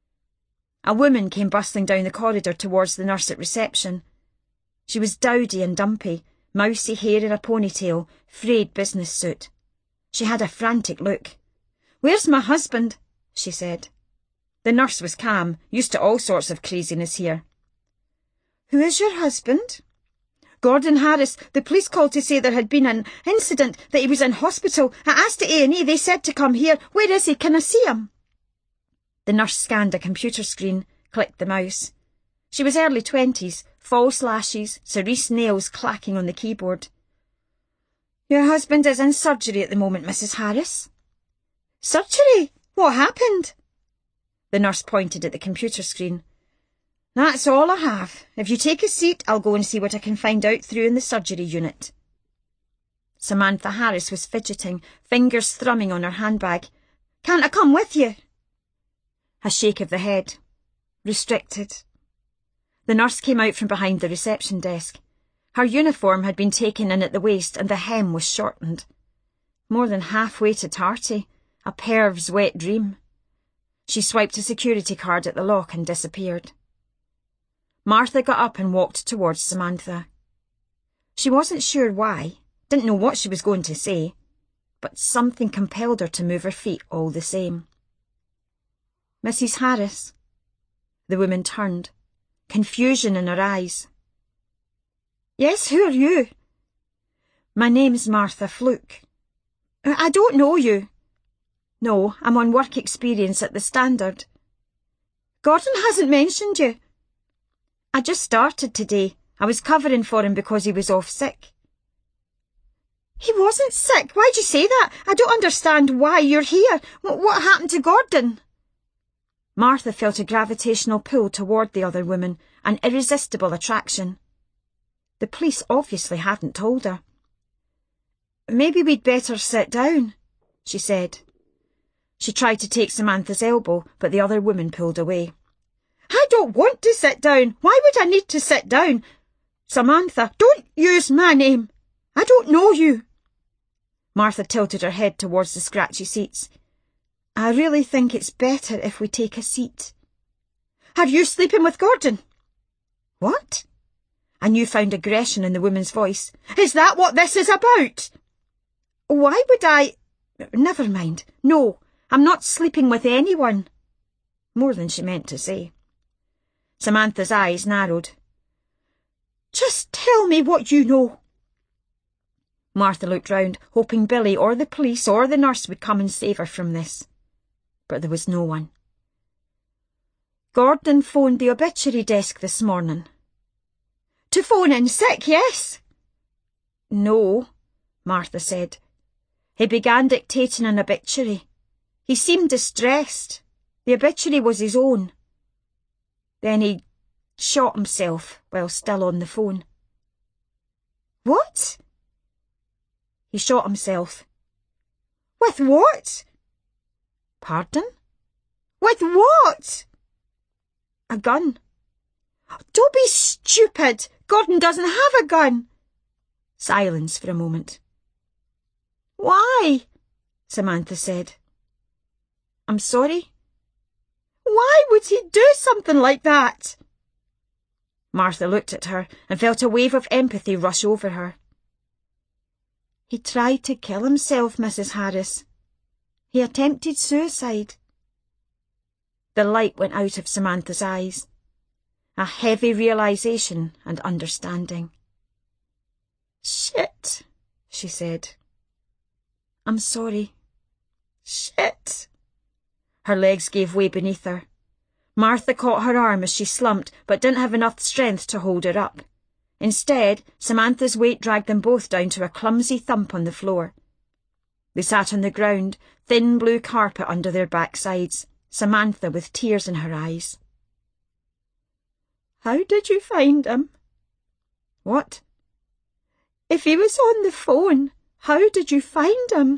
Speaker 2: A woman came bustling down the corridor towards the nurse at reception. She was dowdy and dumpy, mousy hair in a ponytail, frayed business suit. She had a frantic look. "Where's my husband?" she said. The nurse was calm, used to all sorts of craziness here. "Who is your husband?" "Gordon Harris. The police called to say there had been an incident, that he was in hospital. I asked the A&E, they said to come here. Where is he? Can I see him?" The nurse scanned a computer screen, clicked the mouse. She was early 20s, false lashes, cerise nails clacking on the keyboard. "Your husband is in surgery at the moment, Mrs. Harris." "Surgery? What happened?" The nurse pointed at the computer screen. "That's all I have. If you take a seat, I'll go and see what I can find out through in the surgery unit." Samantha Harris was fidgeting, fingers thrumming on her handbag. "Can't I come with you?" A shake of the head. Restricted. The nurse came out from behind the reception desk. Her uniform had been taken in at the waist and the hem was shortened. More than halfway to tarty, a perv's wet dream. She swiped a security card at the lock and disappeared. Martha got up and walked towards Samantha. She wasn't sure why, didn't know what she was going to say, but something compelled her to move her feet all the same. "Mrs. Harris." The woman turned, confusion in her eyes. "Yes, who are you?" "My name's Martha Fluke." "I don't know you." "No, I'm on work experience at the Standard." "Gordon hasn't mentioned you." "I just started today. I was covering for him because he was off sick." "He wasn't sick. Why'd you say that? I don't understand why you're here. What happened to Gordon?" Martha felt a gravitational pull toward the other woman, an irresistible attraction. The police obviously hadn't told her. "Maybe we'd better sit down," she said. She tried to take Samantha's elbow, but the other woman pulled away. "I don't want to sit down. Why would I need to sit down? Samantha, don't use my name. I don't know you." Martha tilted her head towards the scratchy seats. "I really think it's better if we take a seat." "Are you sleeping with Gordon?" "What?" A newfound aggression in the woman's voice. "Is that what this is about?" "Why would I—" "Never mind. No, I'm not sleeping with anyone." More than she meant to say. Samantha's eyes narrowed. "Just tell me what you know." Martha looked round, hoping Billy or the police or the nurse would come and save her from this. But there was no one. "Gordon phoned the obituary desk this morning." "To phone in sick, yes?" "No," Martha said. "He began dictating an obituary. He seemed distressed. The obituary was his own. Then he shot himself while still on the phone." "What?" "He shot himself." "With what?" "Pardon?" "With what?" "A gun." "Don't be stupid. Gordon doesn't have a gun." Silence for a moment. "Why?" Samantha said. "I'm sorry." "Why would he do something like that?" Martha looked at her and felt a wave of empathy rush over her. "He tried to kill himself, Mrs. Harris. He attempted suicide." The light went out of Samantha's eyes. A heavy realisation and understanding. "Shit," she said. "I'm sorry." "Shit." Her legs gave way beneath her. Martha caught her arm as she slumped, but didn't have enough strength to hold her up. Instead, Samantha's weight dragged them both down to a clumsy thump on the floor. They sat on the ground, thin blue carpet under their backsides, Samantha with tears in her eyes. "How did you find him?" "What?" "If he was on the phone, how did you find him?"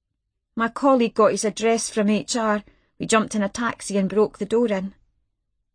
Speaker 2: "My colleague got his address from HR. We jumped in a taxi and broke the door in."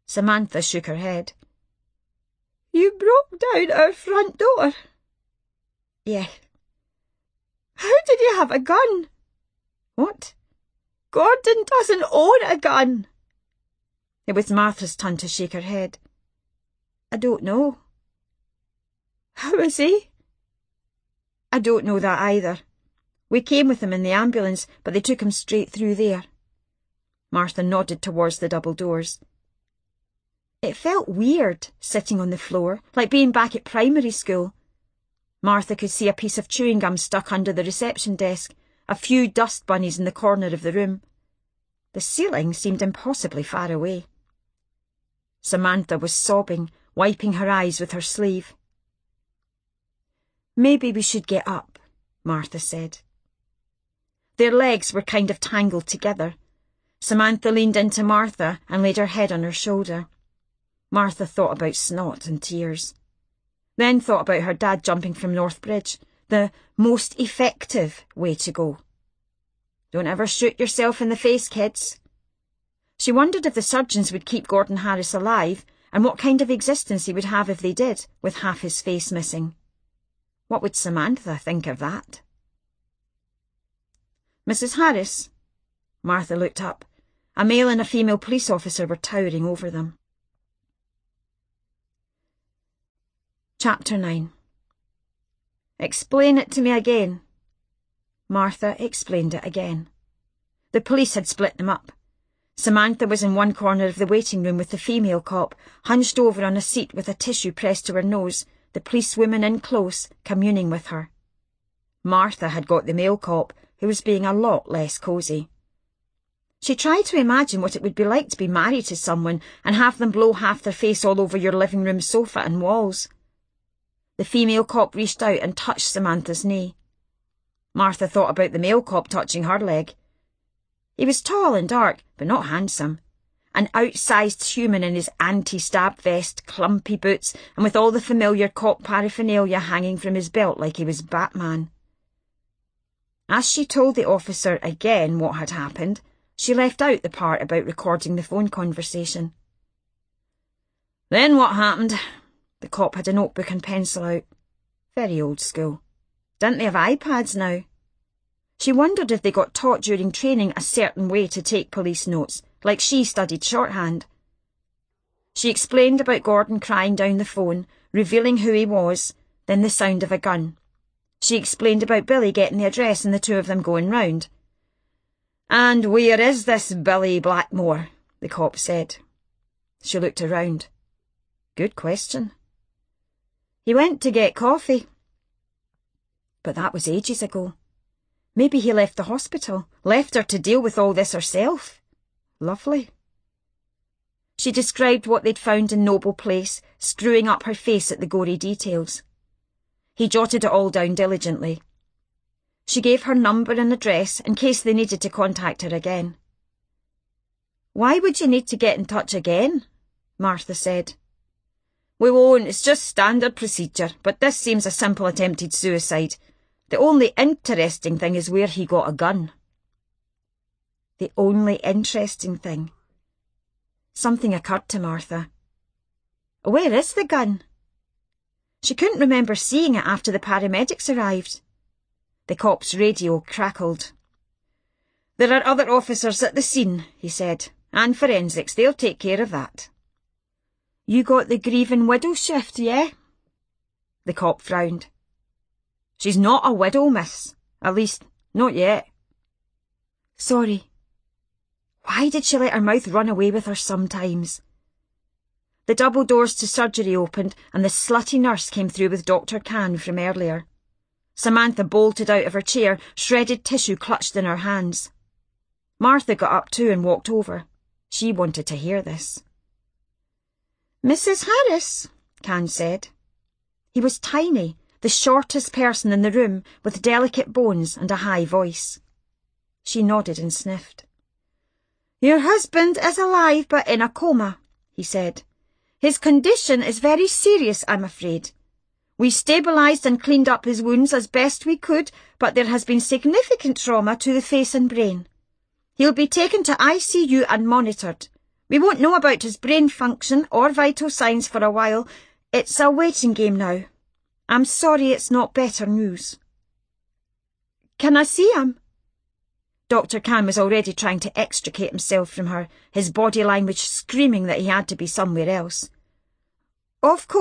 Speaker 2: Samantha shook her head. You broke down our front door? Yeah. How did you have a gun? What? Gordon doesn't own a gun. It was Martha's turn to shake her head. I don't know. How is he? I don't know that either. We came with him in the ambulance, but they took him straight through there. Martha nodded towards the double doors. It felt weird, sitting on the floor, like being back at primary school. Martha could see a piece of chewing gum stuck under the reception desk, a few dust bunnies in the corner of the room. The ceiling seemed impossibly far away. Samantha was sobbing, wiping her eyes with her sleeve. Maybe we should get up, Martha said. Their legs were kind of tangled together. Samantha leaned into Martha and laid her head on her shoulder. Martha thought about snot and tears. Then thought about her dad jumping from North Bridge, the most effective way to go. Don't ever shoot yourself in the face, kids. She wondered if the surgeons would keep Gordon Harris alive and what kind of existence he would have if they did, with half his face missing. What would Samantha think of that? Mrs. Harris? Martha looked up. A male and a female police officer were towering over them. Chapter 9. Explain it to me again. Martha explained it again. The police had split them up. Samantha was in one corner of the waiting room with the female cop, hunched over on a seat with a tissue pressed to her nose, the policewoman in close, communing with her. Martha had got the male cop, who was being a lot less cosy. She tried to imagine what it would be like to be married to someone and have them blow half their face all over your living room sofa and walls. The female cop reached out and touched Samantha's knee. Martha thought about the male cop touching her leg. He was tall and dark, but not handsome. An outsized human in his anti-stab vest, clumpy boots, and with all the familiar cop paraphernalia hanging from his belt like he was Batman. As she told the officer again what had happened, she left out the part about recording the phone conversation. Then what happened? The cop had a notebook and pencil out. Very old school. Didn't they have iPads now? She wondered if they got taught during training a certain way to take police notes, like she studied shorthand. She explained about Gordon crying down the phone, revealing who he was, then the sound of a gun. She explained about Billy getting the address and the two of them going round. And where is this Billy Blackmore? The cop said. She looked around. Good question. He went to get coffee. But that was ages ago. Maybe he left the hospital, left her to deal with all this herself. Lovely. She described what they'd found in Noble Place, screwing up her face at the gory details. He jotted it all down diligently. She gave her number and address in case they needed to contact her again. Why would you need to get in touch again? Martha said. We won't, it's just standard procedure, but this seems a simple attempted suicide. The only interesting thing is where he got a gun. The only interesting thing. Something occurred to Martha. Where is the gun? She couldn't remember seeing it after the paramedics arrived. The cop's radio crackled. There are other officers at the scene, he said, and forensics, they'll take care of that. You got the grieving widow shift, yeah? The cop frowned. She's not a widow, miss. At least, not yet. Sorry. Why did she let her mouth run away with her sometimes? The double doors to surgery opened and the slutty nurse came through with Dr. Khan from earlier. Samantha bolted out of her chair, shredded tissue clutched in her hands. Martha got up too and walked over. She wanted to hear this. Mrs. Harris, Khan said. He was tiny, the shortest person in the room, with delicate bones and a high voice. She nodded and sniffed. Your husband is alive but in a coma, he said. His condition is very serious, I'm afraid. We stabilised and cleaned up his wounds as best we could, but there has been significant trauma to the face and brain. He'll be taken to ICU and monitored. We won't know about his brain function or vital signs for a while. It's a waiting game now. I'm sorry it's not better news. Can I see him? Dr. Khan was already trying to extricate himself from her, his body language screaming that he had to be somewhere else. Of course.